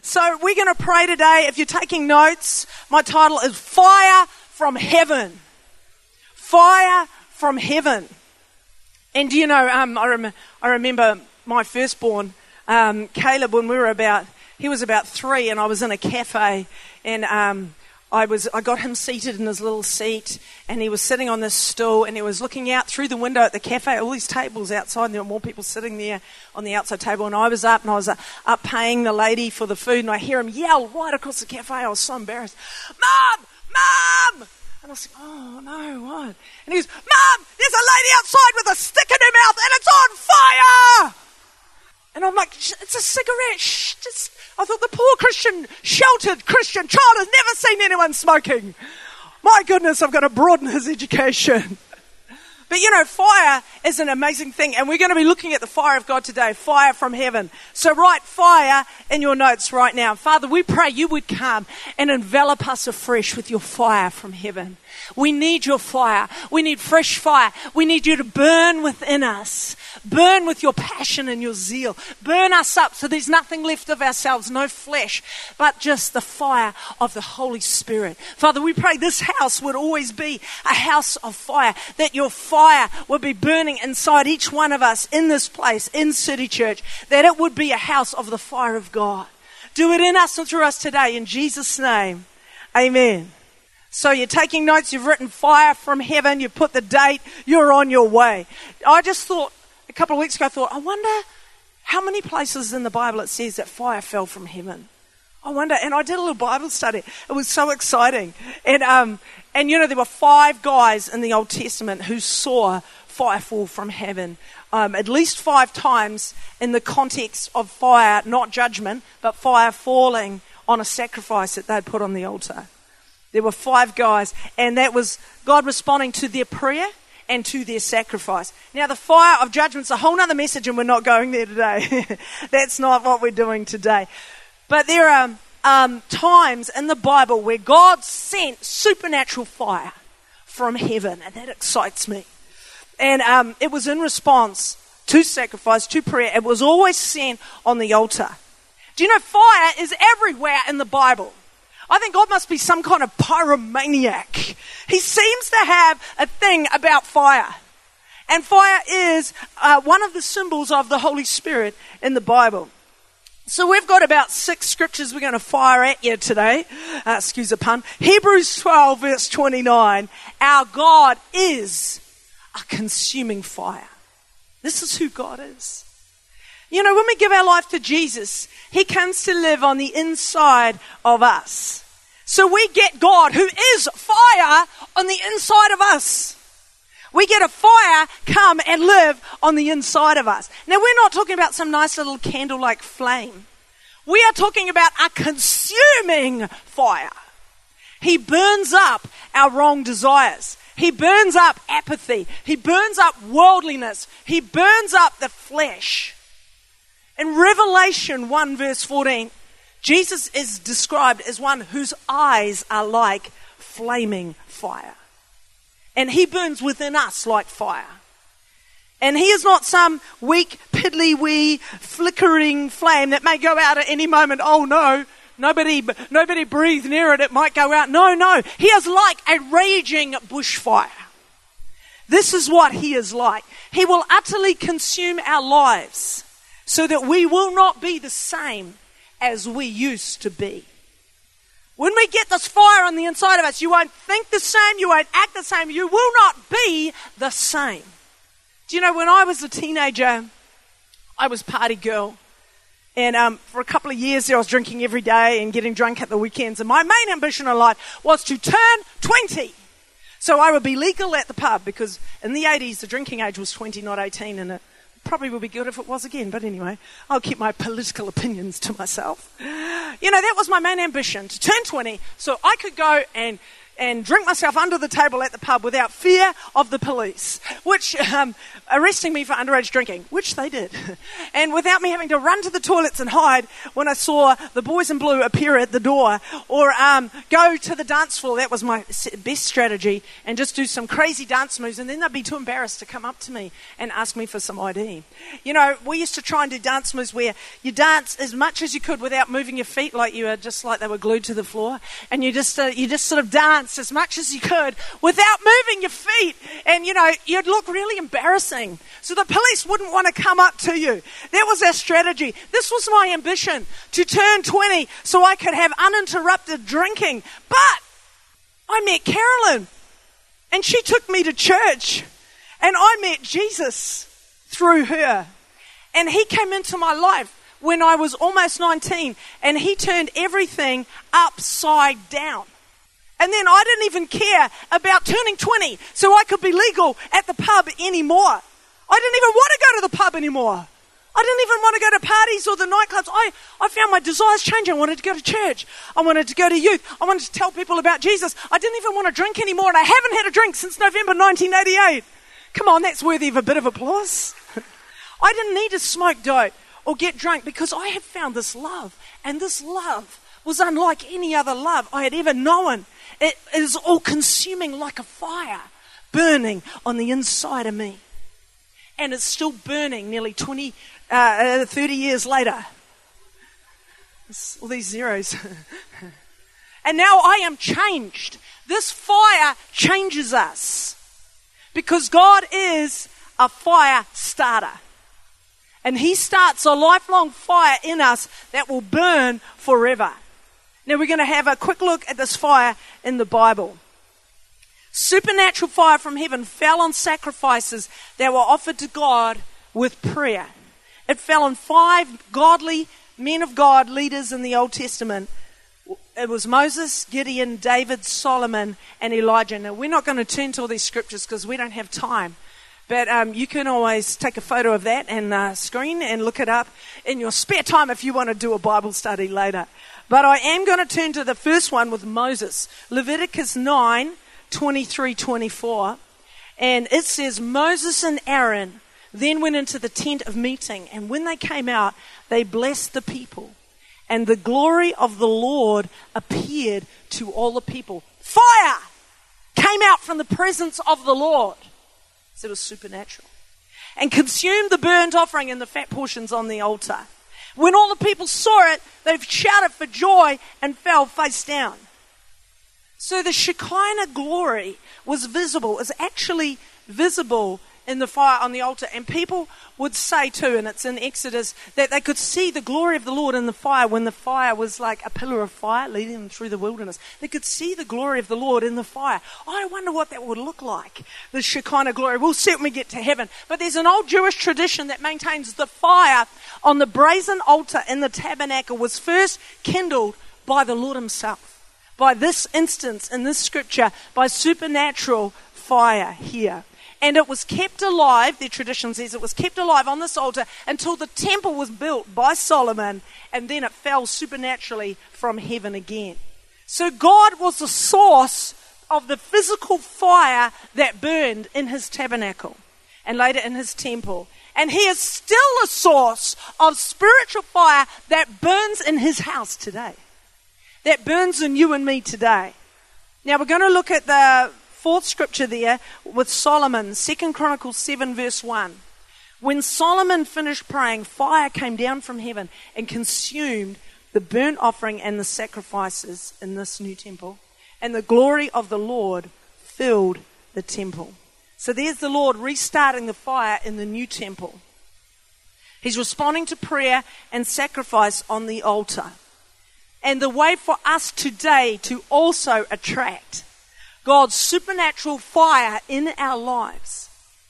So we're going to pray today. If you're taking notes, my title is Fire from Heaven. Fire from Heaven. And do you know, I remember my firstborn, Caleb, when he was about 3, and I was in a cafe, and I got him seated in his little seat, and he was sitting on this stool, and he was looking out through the window at the cafe, all these tables outside, and there were more people sitting there on the outside table, and I was up paying the lady for the food, and I hear him yell right across the cafe. I was so embarrassed. Mom! Mom! And I was like, oh no, what? And he goes, Mom, there's a lady outside with a stick in her mouth, and it's on fire! And I'm like, it's a cigarette. Shh, I thought the poor sheltered Christian child has never seen anyone smoking. My goodness, I've got to broaden his education. But you know, fire is an amazing thing, and we're going to be looking at the fire of God today, fire from heaven. So write fire in your notes right now. Father, we pray you would come and envelop us afresh with your fire from heaven. We need your fire. We need fresh fire. We need you to burn within us. Burn with your passion and your zeal. Burn us up so there's nothing left of ourselves, no flesh, but just the fire of the Holy Spirit. Father, we pray this house would always be a house of fire, that your fire would be burning inside each one of us in this place, in City Church, that it would be a house of the fire of God. Do it in us and through us today, in Jesus' name. Amen. So you're taking notes, you've written fire from heaven, you've put the date, you're on your way. I just thought, a couple of weeks ago, I wonder how many places in the Bible it says that fire fell from heaven. I wonder, and I did a little Bible study. It was so exciting. And you know, there were 5 guys in the Old Testament who saw fire fall from heaven. At least 5 times in the context of fire, not judgment, but fire falling on a sacrifice that they'd put on the altar. There were 5 guys, and that was God responding to their prayer and to their sacrifice. Now, the fire of judgment's a whole other message, and we're not going there today. That's not what we're doing today. But there are times in the Bible where God sent supernatural fire from heaven, and that excites me. And it was in response to sacrifice, to prayer. It was always sent on the altar. Do you know fire is everywhere in the Bible? I think God must be some kind of pyromaniac. He seems to have a thing about fire. And fire is one of the symbols of the Holy Spirit in the Bible. So we've got about 6 scriptures we're going to fire at you today. Excuse the pun. Hebrews 12 verse 29. Our God is a consuming fire. This is who God is. You know, when we give our life to Jesus, he comes to live on the inside of us. So we get God, who is fire, on the inside of us. We get a fire come and live on the inside of us. Now, we're not talking about some nice little candle-like flame. We are talking about a consuming fire. He burns up our wrong desires. He burns up apathy. He burns up worldliness. He burns up the flesh. In Revelation 1 verse 14, Jesus is described as one whose eyes are like flaming fire. And he burns within us like fire. And he is not some weak, piddly-wee, flickering flame that may go out at any moment. Oh no, nobody breathe near it, it might go out. No, he is like a raging bushfire. This is what he is like. He will utterly consume our lives, so that we will not be the same as we used to be. When we get this fire on the inside of us, you won't think the same, you won't act the same, you will not be the same. Do you know, when I was a teenager, I was party girl. And for a couple of years there, I was drinking every day and getting drunk at the weekends. And my main ambition in life was to turn 20. So I would be legal at the pub, because in the 80s, the drinking age was 20, not 18, and it probably would be good if it was again, but anyway, I'll keep my political opinions to myself. You know, that was my main ambition, to turn 20, so I could go and, and drink myself under the table at the pub without fear of the police, which arresting me for underage drinking, which they did, and without me having to run to the toilets and hide when I saw the boys in blue appear at the door, or go to the dance floor. That was my best strategy, and just do some crazy dance moves, and then they'd be too embarrassed to come up to me and ask me for some ID. You know, we used to try and do dance moves where you dance as much as you could without moving your feet, like you were just like they were glued to the floor, and you just sort of dance as much as you could without moving your feet, and you'd look really embarrassing, so the police wouldn't want to come up to you. That was our strategy. This was my ambition, to turn 20 so I could have uninterrupted drinking. But I met Carolyn, and she took me to church, and I met Jesus through her, and he came into my life when I was almost 19, and he turned everything upside down. And then I didn't even care about turning 20 so I could be legal at the pub anymore. I didn't even want to go to the pub anymore. I didn't even want to go to parties or the nightclubs. I found my desires changing. I wanted to go to church. I wanted to go to youth. I wanted to tell people about Jesus. I didn't even want to drink anymore, and I haven't had a drink since November 1988. Come on, that's worthy of a bit of applause. I didn't need to smoke dope or get drunk because I had found this love, and this love was unlike any other love I had ever known. It is all consuming like a fire, burning on the inside of me. And it's still burning nearly 30 years later. All these zeros. And now I am changed. This fire changes us, because God is a fire starter. And he starts a lifelong fire in us that will burn forever. Now we're going to have a quick look at this fire in the Bible. Supernatural fire from heaven fell on sacrifices that were offered to God with prayer. It fell on 5 godly men of God, leaders in the Old Testament. It was Moses, Gideon, David, Solomon, and Elijah. Now we're not going to turn to all these scriptures because we don't have time. But you can always take a photo of that and screen and look it up in your spare time if you want to do a Bible study later. But I am going to turn to the first one with Moses. Leviticus 9, 23-24. And it says, Moses and Aaron then went into the tent of meeting. And when they came out, they blessed the people. And the glory of the Lord appeared to all the people. Fire came out from the presence of the Lord. So it was supernatural. And consumed the burnt offering and the fat portions on the altar. When all the people saw it, they shouted for joy and fell face down. So the Shekinah glory was visible. It was actually visible in the fire on the altar. And people would say too, and it's in Exodus, that they could see the glory of the Lord in the fire when the fire was like a pillar of fire leading them through the wilderness. They could see the glory of the Lord in the fire. I wonder what that would look like, the Shekinah glory. We'll see when we get to heaven. But there's an old Jewish tradition that maintains the fire on the brazen altar in the tabernacle was first kindled by the Lord himself. By this instance, in this scripture, by supernatural fire here. And it was kept alive, the tradition says it was kept alive on this altar until the temple was built by Solomon, and then it fell supernaturally from heaven again. So God was the source of the physical fire that burned in his tabernacle and later in his temple. And he is still a source of spiritual fire that burns in his house today. That burns in you and me today. Now we're going to look at the fourth scripture there with Solomon, 2 Chronicles 7 verse 1. When Solomon finished praying, fire came down from heaven and consumed the burnt offering and the sacrifices in this new temple. And the glory of the Lord filled the temple. So there's the Lord restarting the fire in the new temple. He's responding to prayer and sacrifice on the altar. And the way for us today to also attract God's supernatural fire in our lives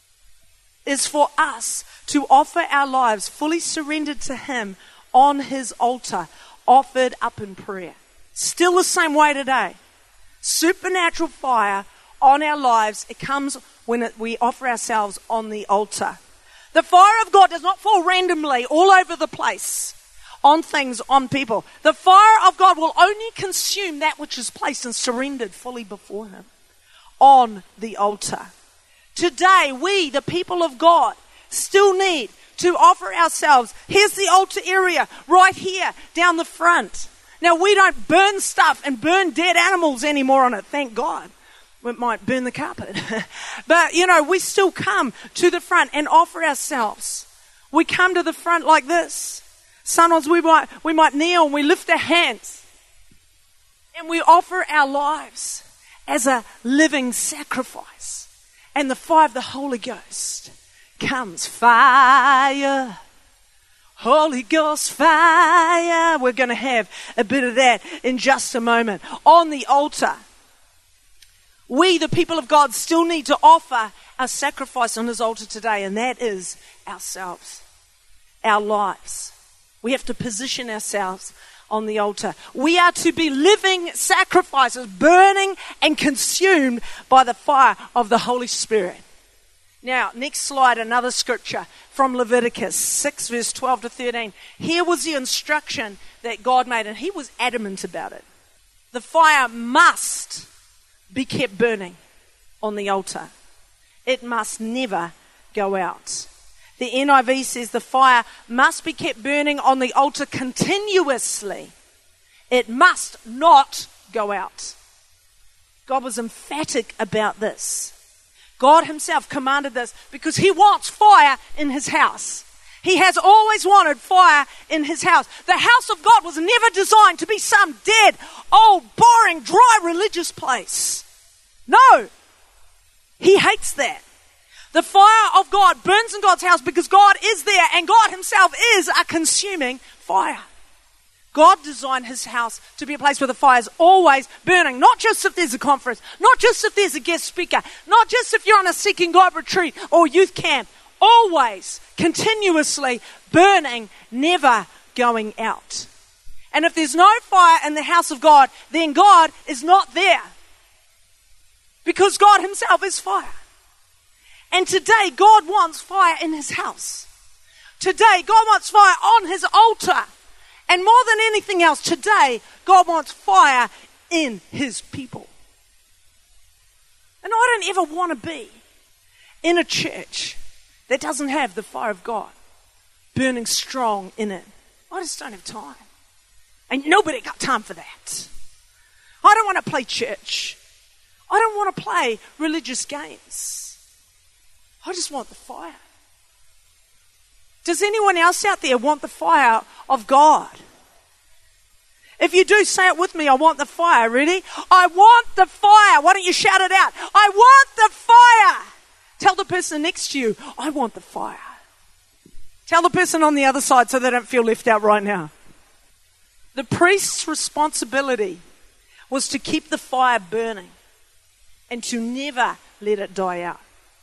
is for us to offer our lives fully surrendered to him on his altar, offered up in prayer. Still the same way today. Supernatural fire on our lives, it comes when we offer ourselves on the altar. The fire of God does not fall randomly all over the place on things, on people. The fire of God will only consume that which is placed and surrendered fully before him on the altar. Today, we, the people of God, still need to offer ourselves. Here's the altar area right here down the front. Now, we don't burn stuff and burn dead animals anymore on it, thank God. We might burn the carpet. But, we still come to the front and offer ourselves. We come to the front like this. Sometimes we might kneel and we lift our hands and we offer our lives as a living sacrifice. And the fire of the Holy Ghost comes. Fire, Holy Ghost fire. We're going to have a bit of that in just a moment. On the altar, we, the people of God, still need to offer a sacrifice on his altar today, and that is ourselves, our lives. We have to position ourselves on the altar. We are to be living sacrifices, burning and consumed by the fire of the Holy Spirit. Now, next slide, another scripture from Leviticus 6, verse 12 to 13. Here was the instruction that God made, and he was adamant about it. The fire must be kept burning on the altar. It must never go out. The NIV says the fire must be kept burning on the altar continuously. It must not go out. God was emphatic about this. God himself commanded this because he wants fire in his house. He has always wanted fire in his house. The house of God was never designed to be some dead, old, boring, dry religious place. No, he hates that. The fire of God burns in God's house because God is there and God himself is a consuming fire. God designed his house to be a place where the fire is always burning, not just if there's a conference, not just if there's a guest speaker, not just if you're on a Seeking God retreat or youth camp, always, continuously burning, never going out. And if there's no fire in the house of God, then God is not there because God himself is fire. And today, God wants fire in his house. Today, God wants fire on his altar. And more than anything else, today, God wants fire in his people. And I don't ever want to be in a church that doesn't have the fire of God burning strong in it. I just don't have time. And nobody got time for that. I don't want to play church. I don't want to play religious games. I just want the fire. Does anyone else out there want the fire of God? If you do, say it with me. I want the fire. Ready? I want the fire. Why don't you shout it out? I want the fire. Tell the person next to you, I want the fire. Tell the person on the other side so they don't feel left out right now. The priest's responsibility was to keep the fire burning and to never let it die out.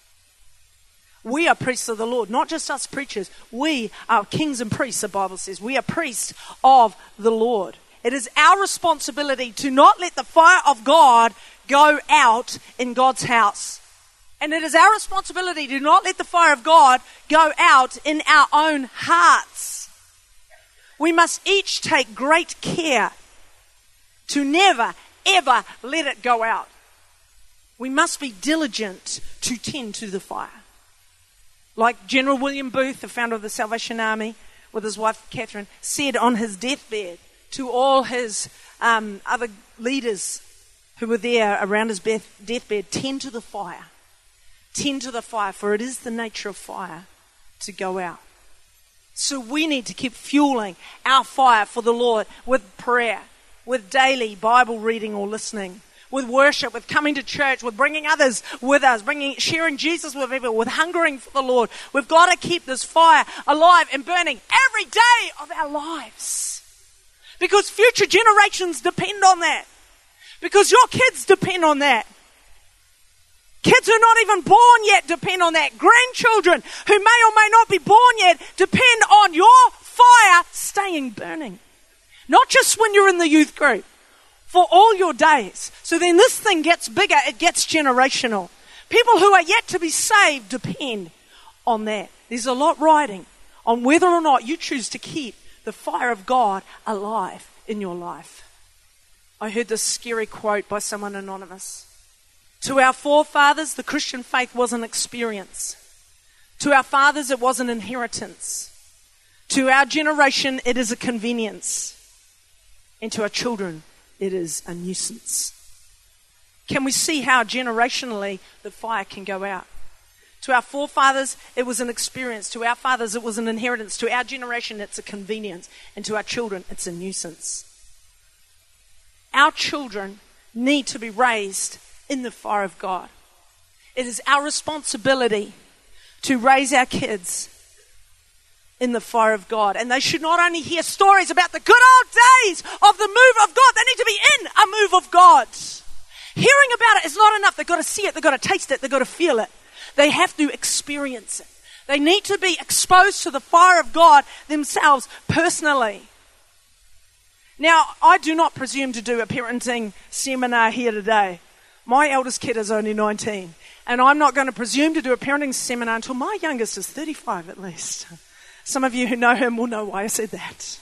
We are priests of the Lord, not just us preachers. We are kings and priests, the Bible says. We are priests of the Lord. It is our responsibility to not let the fire of God go out in God's house. And it is our responsibility to not let the fire of God go out in our own hearts. We must each take great care to never, ever let it go out. We must be diligent to tend to the fire. Like General William Booth, the founder of the Salvation Army, with his wife Catherine, said on his deathbed to all his other leaders who were there around his deathbed, tend to the fire. Tend to the fire, for it is the nature of fire to go out. So we need to keep fueling our fire for the Lord with prayer, with daily Bible reading or listening, with worship, with coming to church, with bringing others with us, sharing Jesus with people, with hungering for the Lord. We've got to keep this fire alive and burning every day of our lives. Because future generations depend on that. Because your kids depend on that. Kids who are not even born yet depend on that. Grandchildren who may or may not be born yet depend on your fire staying burning. Not just when you're in the youth group. For all your days. So then this thing gets bigger, it gets generational. People who are yet to be saved depend on that. There's a lot riding on whether or not you choose to keep the fire of God alive in your life. I heard this scary quote by someone anonymous. To our forefathers, the Christian faith was an experience. To our fathers, it was an inheritance. To our generation, it is a convenience. And to our children, it is a nuisance. Can we see how generationally the fire can go out? To our forefathers, it was an experience. To our fathers, it was an inheritance. To our generation, it's a convenience. And to our children, it's a nuisance. Our children need to be raised in the fire of God. It is our responsibility to raise our kids in the fire of God. And they should not only hear stories about the good old days of the move of God, they need to be in a move of God. Hearing about it is not enough. They've got to see it, they've got to taste it, they've got to feel it. They have to experience it. They need to be exposed to the fire of God themselves personally. Now, I do not presume to do a parenting seminar here today. My eldest kid is only 19, and I'm not going to presume to do a parenting seminar until my youngest is 35 at least. Some of you who know him will know why I said that.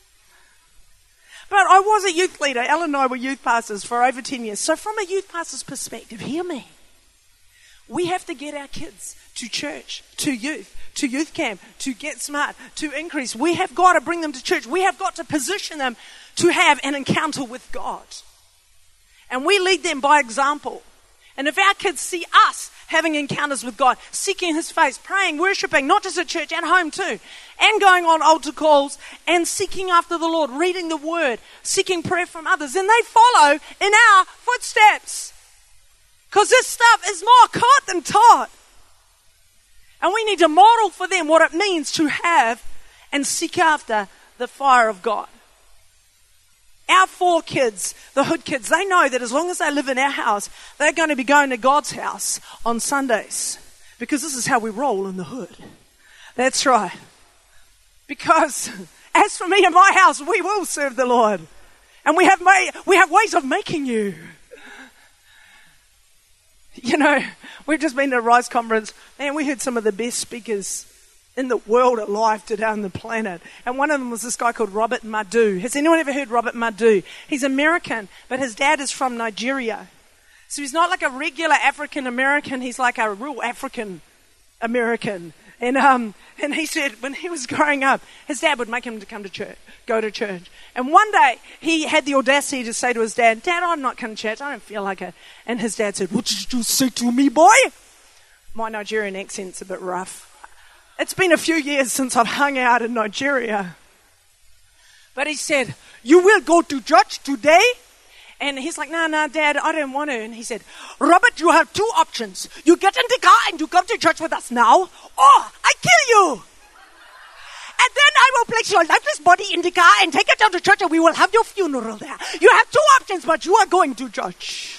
But I was a youth leader. Ellen and I were youth pastors for over 10 years. So from a youth pastor's perspective, hear me. We have to get our kids to church, to youth camp, to Get Smart, to Increase. We have got to bring them to church. We have got to position them to have an encounter with God. And we lead them by example. And if our kids see us having encounters with God, seeking His face, praying, worshiping, not just at church, at home too, and going on altar calls, and seeking after the Lord, reading the Word, seeking prayer from others, then they follow in our footsteps. Because this stuff is more caught than taught. And we need to model for them what it means to have and seek after the fire of God. Our 4 kids, the Hood kids, they know that as long as they live in our house, they're going to be going to God's house on Sundays. Because this is how we roll in the Hood. That's right. Because as for me and my house, we will serve the Lord. And we have ways of making you. You know, we've just been to a Rise conference, and we heard some of the best speakers in the world alive today on the planet. And one of them was this guy called Robert Madu. Has anyone ever heard Robert Madu? He's American, but his dad is from Nigeria. So he's not like a regular African American, he's like a real African American. And he said when he was growing up, his dad would make him to come to church, go to church. And one day, he had the audacity to say to his dad, "Dad, I'm not coming to church, I don't feel like it." And his dad said, "What did you say to me, boy?" My Nigerian accent's a bit rough. It's been a few years since I've hung out in Nigeria. But he said, "You will go to church today?" And he's like, no, Dad, I don't want to. And he said, "Robert, you have 2 options. You get in the car and you come to church with us now, or I kill you. And then I will place your lifeless body in the car and take it down to church and we will have your funeral there. You have 2 options, but you are going to church."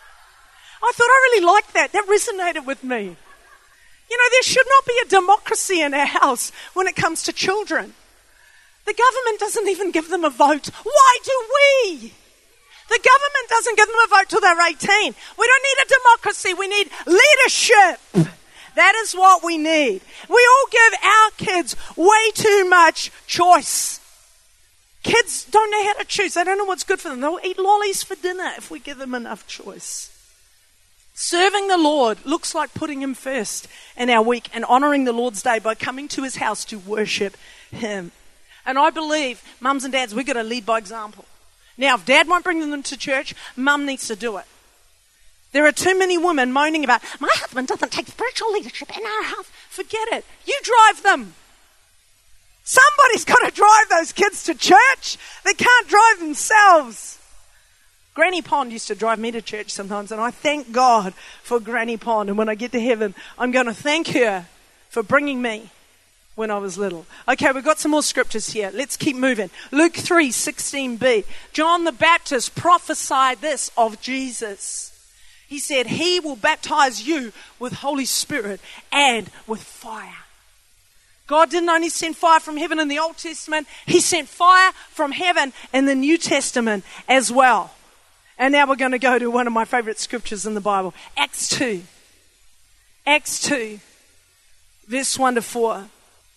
I thought I really liked that. That resonated with me. You know, there should not be a democracy in our house when it comes to children. The government doesn't even give them a vote. Why do we? The government doesn't give them a vote till they're 18. We don't need a democracy. We need leadership. That is what we need. We all give our kids way too much choice. Kids don't know how to choose. They don't know what's good for them. They'll eat lollies for dinner if we give them enough choice. Serving the Lord looks like putting Him first in our week and honoring the Lord's day by coming to His house to worship Him. And I believe, mums and dads, we've got to lead by example. Now, if Dad won't bring them to church, Mum needs to do it. There are too many women moaning about, "My husband doesn't take spiritual leadership in our house." Forget it. You drive them. Somebody's got to drive those kids to church. They can't drive themselves. Granny Pond used to drive me to church sometimes, and I thank God for Granny Pond. And when I get to heaven, I'm going to thank her for bringing me when I was little. Okay, we've got some more scriptures here. Let's keep moving. Luke 3:16b. John the Baptist prophesied this of Jesus. He said, "He will baptize you with Holy Spirit and with fire." God didn't only send fire from heaven in the Old Testament, He sent fire from heaven in the New Testament as well. And now we're going to go to one of my favorite scriptures in the Bible, Acts 2. Acts 2, verse 1 to 4.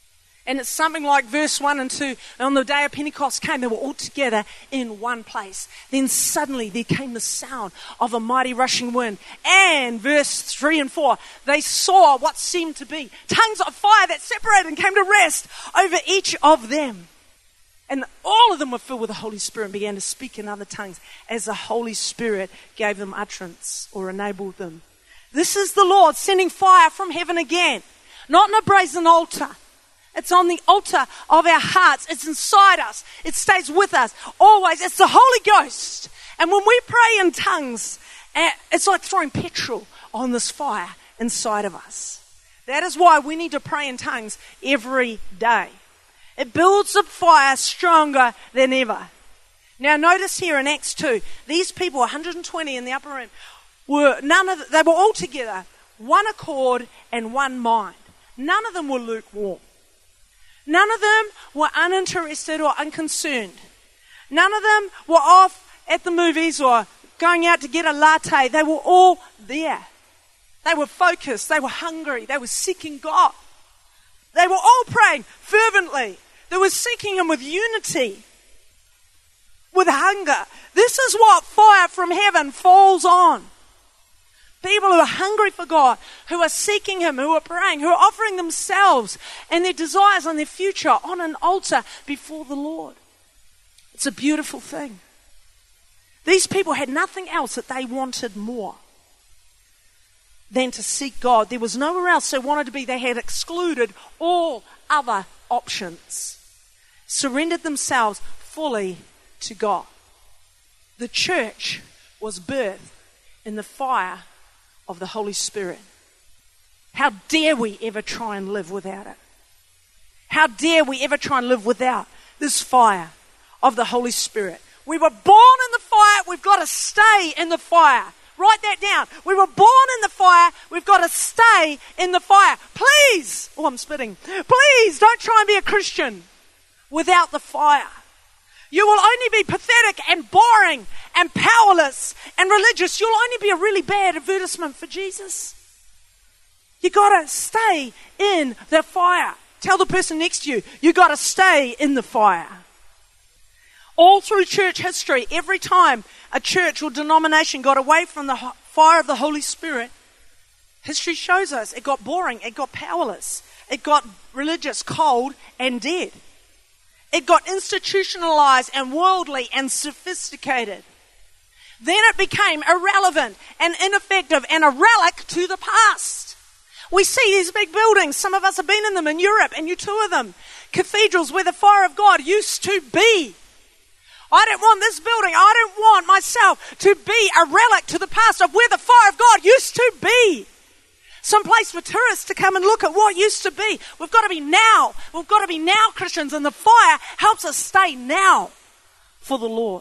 And it's something like verse 1 and 2. On the day of Pentecost came, they were all together in one place. Then suddenly there came the sound of a mighty rushing wind. And verse 3 and 4, they saw what seemed to be tongues of fire that separated and came to rest over each of them. And all of them were filled with the Holy Spirit and began to speak in other tongues as the Holy Spirit gave them utterance or enabled them. This is the Lord sending fire from heaven again. Not on a brazen altar. It's on the altar of our hearts. It's inside us. It stays with us always. It's the Holy Ghost. And when we pray in tongues, it's like throwing petrol on this fire inside of us. That is why we need to pray in tongues every day. It builds the fire stronger than ever. Now notice here in Acts 2, these people, 120 in the upper room, they were all together, one accord and one mind. None of them were lukewarm. None of them were uninterested or unconcerned. None of them were off at the movies or going out to get a latte. They were all there. They were focused. They were hungry. They were seeking God. They were all praying fervently. They were seeking Him with unity, with hunger. This is what fire from heaven falls on. People who are hungry for God, who are seeking Him, who are praying, who are offering themselves and their desires and their future on an altar before the Lord. It's a beautiful thing. These people had nothing else that they wanted more than to seek God. There was nowhere else they wanted to be. They had excluded all other options. Surrendered themselves fully to God. The church was birthed in the fire of the Holy Spirit. How dare we ever try and live without it? How dare we ever try and live without this fire of the Holy Spirit? We were born in the fire, we've got to stay in the fire. Write that down. We were born in the fire, we've got to stay in the fire. Please, I'm spitting. Please don't try and be a Christian without the fire. You will only be pathetic and boring and powerless and religious. You'll only be a really bad advertisement for Jesus. You got to stay in the fire. Tell the person next to you, you got to stay in the fire. All through church history, every time a church or denomination got away from the fire of the Holy Spirit, history shows us it got boring, it got powerless, it got religious, cold and dead. It got institutionalized and worldly and sophisticated. Then it became irrelevant and ineffective and a relic to the past. We see these big buildings. Some of us have been in them in Europe, and you tour them. Cathedrals where the fire of God used to be. I don't want this building. I don't want myself to be a relic to the past of where the fire of God used to be. Some place for tourists to come and look at what used to be. We've got to be now. We've got to be now Christians, and the fire helps us stay now for the Lord.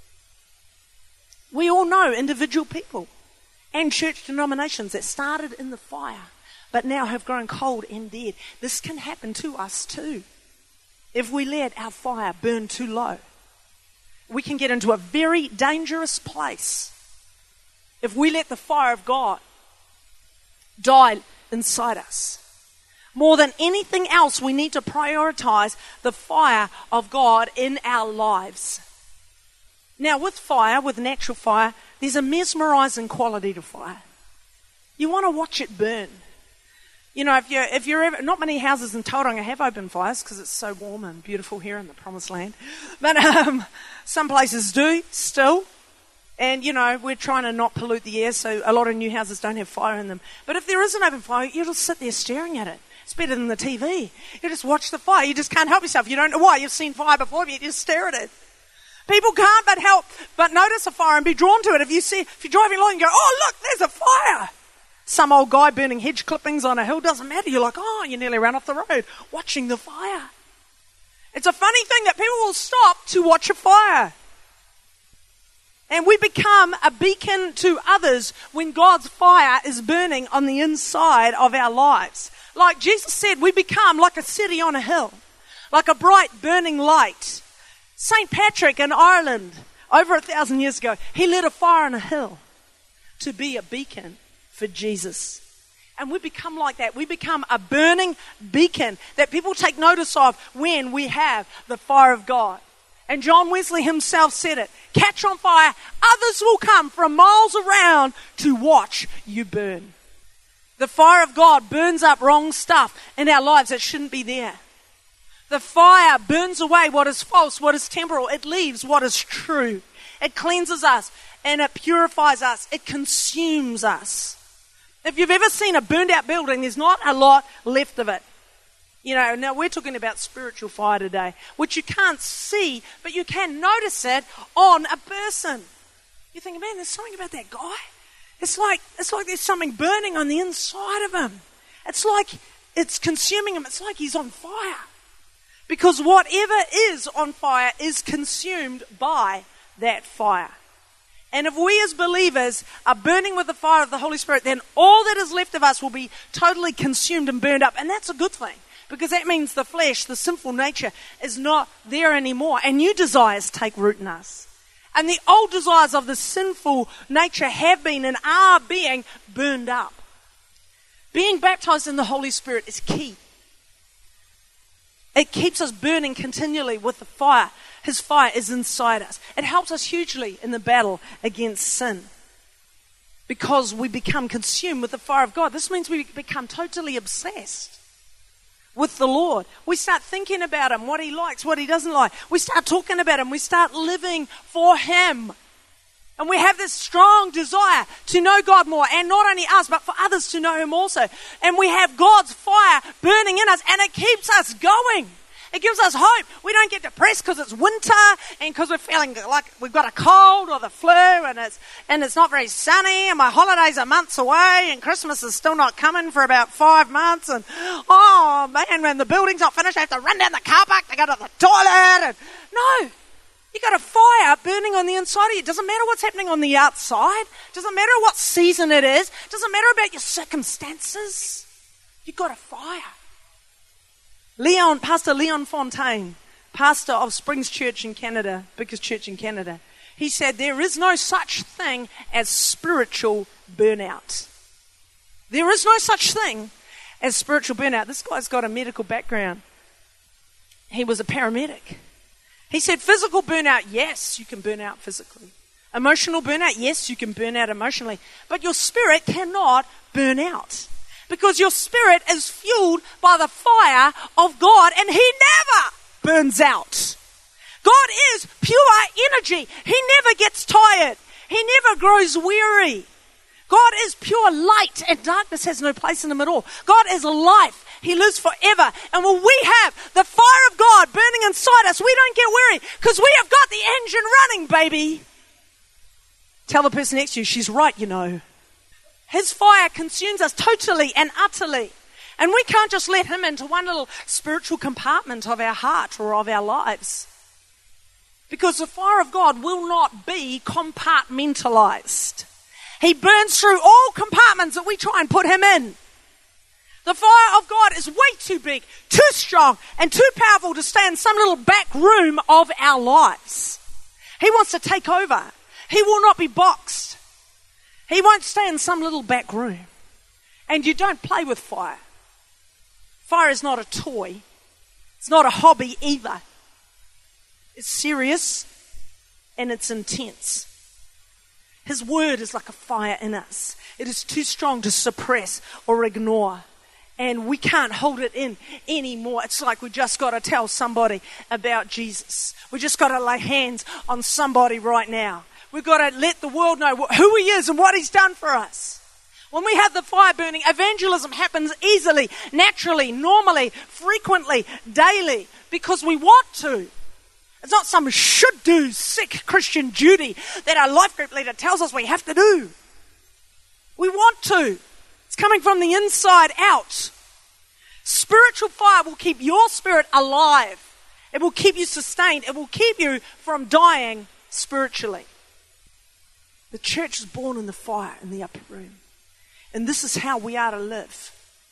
We all know individual people and church denominations that started in the fire but now have grown cold and dead. This can happen to us too. If we let our fire burn too low, we can get into a very dangerous place if we let the fire of God die inside us. More than anything else, we need to prioritize the fire of God in our lives. Now, with fire, with natural fire, there's a mesmerizing quality to fire. You want to watch it burn. You know, if you're ever, not many houses in Tauranga have open fires because it's so warm and beautiful here in the Promised Land. But some places do still. And, you know, we're trying to not pollute the air, so a lot of new houses don't have fire in them. But if there is an open fire, you just sit there staring at it. It's better than the TV. You just watch the fire. You just can't help yourself. You don't know why. You've seen fire before, but you just stare at it. People can't but notice a fire and be drawn to it. If you're driving along and go, oh, look, there's a fire. Some old guy burning hedge clippings on a hill, doesn't matter. You're like, oh, you nearly ran off the road watching the fire. It's a funny thing that people will stop to watch a fire. And we become a beacon to others when God's fire is burning on the inside of our lives. Like Jesus said, we become like a city on a hill, like a bright burning light. St. Patrick in Ireland, over 1,000 years ago, he lit a fire on a hill to be a beacon for Jesus. And we become like that. We become a burning beacon that people take notice of when we have the fire of God. And John Wesley himself said it. Catch on fire, others will come from miles around to watch you burn. The fire of God burns up wrong stuff in our lives that shouldn't be there. The fire burns away what is false, what is temporal. It leaves what is true. It cleanses us and it purifies us. It consumes us. If you've ever seen a burned out building, there's not a lot left of it. You know, now we're talking about spiritual fire today, which you can't see, but you can notice it on a person. You think, man, there's something about that guy. It's like there's something burning on the inside of him. It's like it's consuming him. It's like he's on fire. Because whatever is on fire is consumed by that fire. And if we as believers are burning with the fire of the Holy Spirit, then all that is left of us will be totally consumed and burned up. And that's a good thing, because that means the flesh, the sinful nature, is not there anymore. And new desires take root in us. And the old desires of the sinful nature have been and are being burned up. Being baptized in the Holy Spirit is key. It keeps us burning continually with the fire. His fire is inside us. It helps us hugely in the battle against sin, because we become consumed with the fire of God. This means we become totally obsessed with the Lord. We start thinking about Him, what He likes, what He doesn't like. We start talking about Him. We start living for Him. And we have this strong desire to know God more, and not only us, but for others to know Him also. And we have God's fire burning in us, and it keeps us going. It gives us hope. We don't get depressed because it's winter and because we're feeling like we've got a cold or the flu and it's not very sunny and my holidays are months away and Christmas is still not coming for about 5 months and, oh man, when the building's not finished, I have to run down the car park to go to the toilet. And no, you got a fire burning on the inside of you. It doesn't matter what's happening on the outside. It doesn't matter what season it is. It doesn't matter about your circumstances. You've got a fire. Pastor Leon Fontaine, pastor of Springs Church in Canada, biggest church in Canada, he said there is no such thing as spiritual burnout. There is no such thing as spiritual burnout. This guy's got a medical background. He was a paramedic. He said physical burnout, yes, you can burn out physically. Emotional burnout, yes, you can burn out emotionally. But your spirit cannot burn out. Because your spirit is fueled by the fire of God, and He never burns out. God is pure energy. He never gets tired. He never grows weary. God is pure light, and darkness has no place in Him at all. God is life. He lives forever. And when we have the fire of God burning inside us, we don't get weary because we have got the engine running, baby. Tell the person next to you, she's right, you know. His fire consumes us totally and utterly. And we can't just let Him into one little spiritual compartment of our heart or of our lives. Because the fire of God will not be compartmentalized. He burns through all compartments that we try and put Him in. The fire of God is way too big, too strong, and too powerful to stay in some little back room of our lives. He wants to take over. He will not be boxed. He won't stay in some little back room. And you don't play with fire. Fire is not a toy. It's not a hobby either. It's serious and it's intense. His word is like a fire in us. It is too strong to suppress or ignore. And we can't hold it in anymore. It's like we just got to tell somebody about Jesus. We just got to lay hands on somebody right now. We've got to let the world know who He is and what He's done for us. When we have the fire burning, evangelism happens easily, naturally, normally, frequently, daily, because we want to. It's not some should-do, sick Christian duty that our life group leader tells us we have to do. We want to. It's coming from the inside out. Spiritual fire will keep your spirit alive. It will keep you sustained. It will keep you from dying spiritually. The church is born in the fire in the upper room. And this is how we are to live.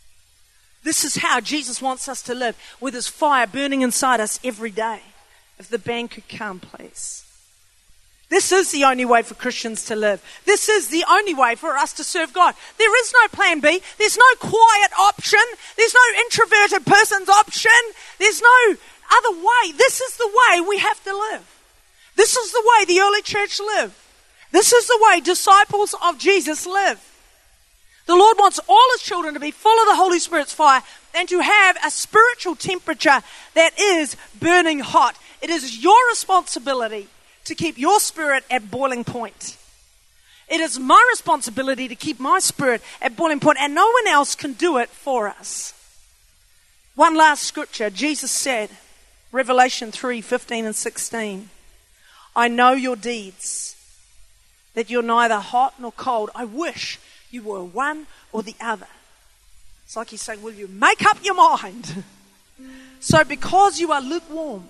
This is how Jesus wants us to live, with His fire burning inside us every day. If the band could come, please. This is the only way for Christians to live. This is the only way for us to serve God. There is no plan B. There's no quiet option. There's no introverted person's option. There's no other way. This is the way we have to live. This is the way the early church lived. This is the way disciples of Jesus live. The Lord wants all His children to be full of the Holy Spirit's fire and to have a spiritual temperature that is burning hot. It is your responsibility to keep your spirit at boiling point. It is my responsibility to keep my spirit at boiling point, and no one else can do it for us. One last scripture. Jesus said, Revelation 3:15 and 16, I know your deeds, that you're neither hot nor cold. I wish you were one or the other. It's like He's saying, will you make up your mind? So because you are lukewarm,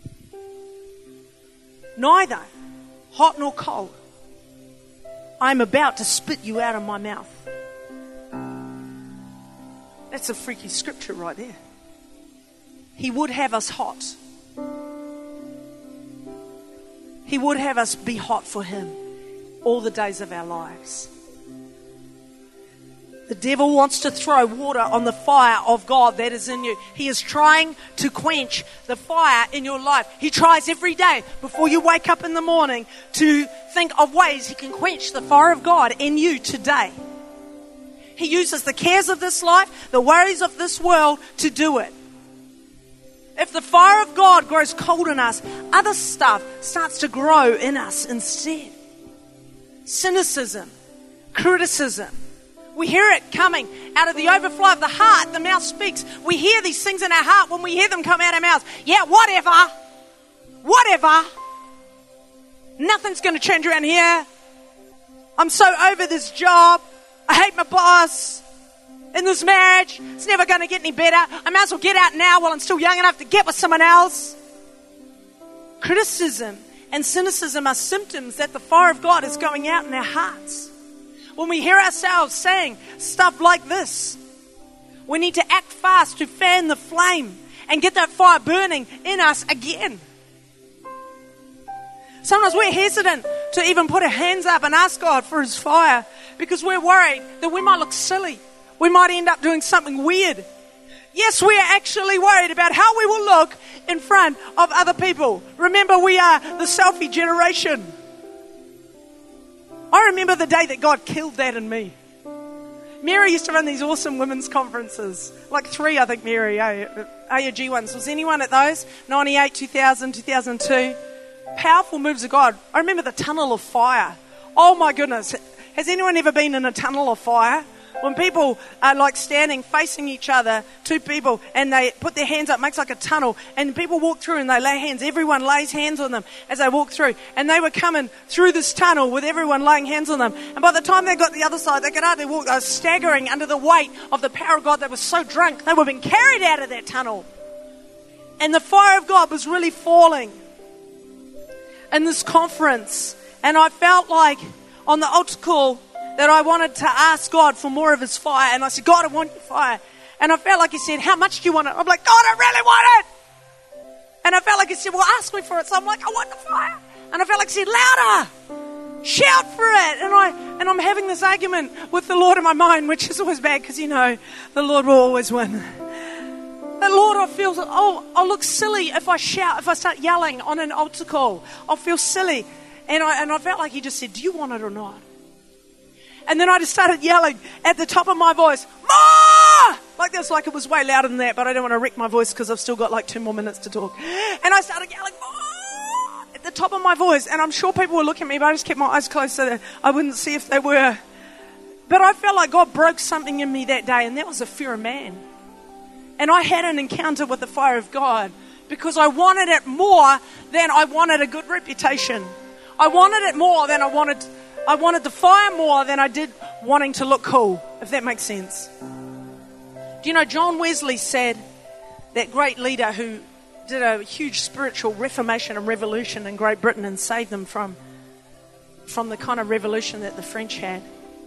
neither hot nor cold, I'm about to spit you out of my mouth. That's a freaky scripture right there. He would have us hot. He would have us be hot for Him all the days of our lives. The devil wants to throw water on the fire of God that is in you. He is trying to quench the fire in your life. He tries every day before you wake up in the morning to think of ways he can quench the fire of God in you today. He uses the cares of this life, the worries of this world to do it. If the fire of God grows cold in us, other stuff starts to grow in us instead. Cynicism, criticism. We hear it coming out of the overflow of the heart. The mouth speaks. We hear these things in our heart when we hear them come out of our mouths. Yeah, whatever. Nothing's going to change around here. I'm so over this job. I hate my boss. In this marriage, it's never going to get any better. I might as well get out now while I'm still young enough to get with someone else. Criticism and cynicism are symptoms that the fire of God is going out in our hearts. When we hear ourselves saying stuff like this, we need to act fast to fan the flame and get that fire burning in us again. Sometimes we're hesitant to even put our hands up and ask God for His fire because we're worried that we might look silly. We might end up doing something weird. Yes, we are actually worried about how we will look in front of other people. Remember, we are the selfie generation. I remember the day that God killed that in me. Mary used to run these awesome women's conferences. Like 3, I think, Mary, AOG ones. Was anyone at those? 98, 2000, 2002. Powerful moves of God. I remember the tunnel of fire. Oh my goodness. Has anyone ever been in a tunnel of fire? When people are like standing facing each other, 2 people, and they put their hands up, makes like a tunnel, and people walk through and they lay hands. Everyone lays hands on them as they walk through. And they were coming through this tunnel with everyone laying hands on them. And by the time they got to the other side, they could hardly walk. They were staggering under the weight of the power of God. They were so drunk. They were being carried out of that tunnel. And the fire of God was really falling in this conference. And I felt like on the altar call, that I wanted to ask God for more of His fire. And I said, God, I want your fire. And I felt like He said, how much do you want it? I'm like, God, I really want it. And I felt like He said, well, ask me for it. So I'm like, I want the fire. And I felt like He said, louder, shout for it. And I'm having this argument with the Lord in my mind, which is always bad because, the Lord will always win. But Lord, I feel, I'll look silly if I shout, if I start yelling on an altar call. I'll feel silly. And I felt like He just said, do you want it or not? And then I just started yelling at the top of my voice, more! Like this, like it was way louder than that, but I don't want to wreck my voice because I've still got like 2 more minutes to talk. And I started yelling, more! At the top of my voice. And I'm sure people were looking at me, but I just kept my eyes closed so that I wouldn't see if they were. But I felt like God broke something in me that day, and that was a fear of man. And I had an encounter with the fire of God because I wanted it more than I wanted a good reputation. I wanted it more than I wanted the fire more than I did wanting to look cool, if that makes sense. Do you know, John Wesley said, that great leader who did a huge spiritual reformation and revolution in Great Britain and saved them from the kind of revolution that the French had.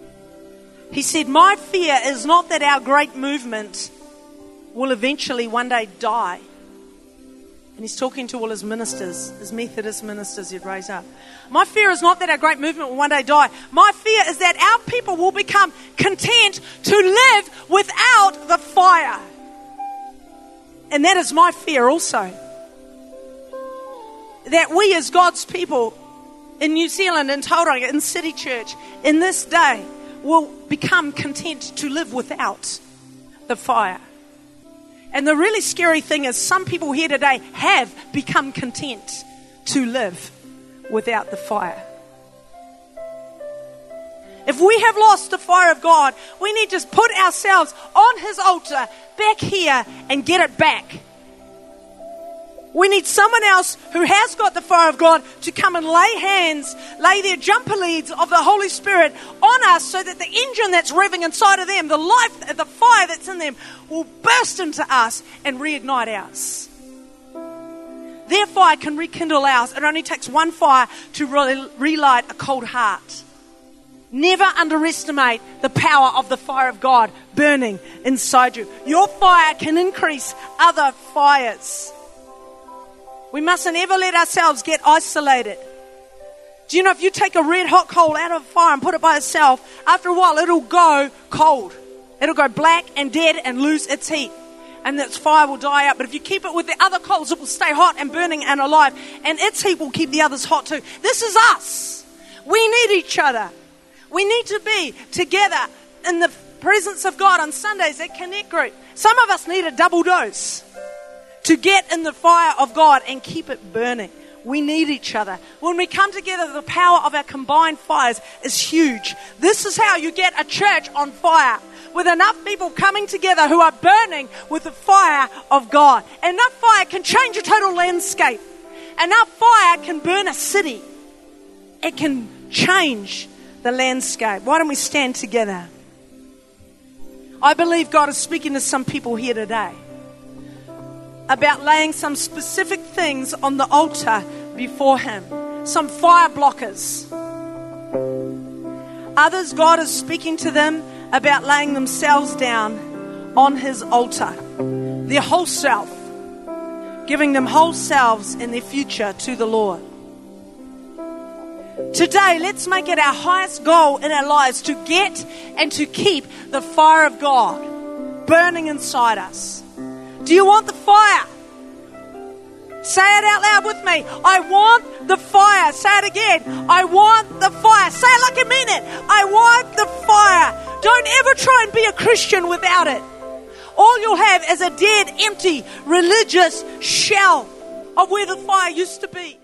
He said, my fear is not that our great movement will eventually one day die. And he's talking to all his ministers, his Methodist ministers he'd raise up. My fear is not that our great movement will one day die. My fear is that our people will become content to live without the fire. And that is my fear also. That we as God's people in New Zealand, in Tauranga, in City Church, in this day, will become content to live without the fire. And the really scary thing is some people here today have become content to live without the fire. If we have lost the fire of God, we need to put ourselves on His altar back here and get it back. We need someone else who has got the fire of God to come and lay their jumper leads of the Holy Spirit on us so that the engine that's revving inside of them, the life, the fire that's in them, will burst into us and reignite ours. Their fire can rekindle ours. It only takes one fire to relight a cold heart. Never underestimate the power of the fire of God burning inside you. Your fire can increase other fires. We mustn't ever let ourselves get isolated. Do you know if you take a red hot coal out of a fire and put it by itself, after a while it'll go cold. It'll go black and dead and lose its heat. And its fire will die out. But if you keep it with the other coals, it will stay hot and burning and alive. And its heat will keep the others hot too. This is us. We need each other. We need to be together in the presence of God on Sundays at Connect Group. Some of us need a double dose to get in the fire of God and keep it burning. We need each other. When we come together, the power of our combined fires is huge. This is how you get a church on fire, with enough people coming together who are burning with the fire of God. Enough fire can change a total landscape. Enough fire can burn a city. It can change the landscape. Why don't we stand together? I believe God is speaking to some people here today about laying some specific things on the altar before Him. Some fire blockers. Others, God is speaking to them about laying themselves down on His altar. Their whole self. Giving them whole selves and their future to the Lord. Today, let's make it our highest goal in our lives to get and to keep the fire of God burning inside us. Do you want the fire? Say it out loud with me. I want the fire. Say it again. I want the fire. Say it like you mean it. I want the fire. Don't ever try and be a Christian without it. All you'll have is a dead, empty, religious shell of where the fire used to be.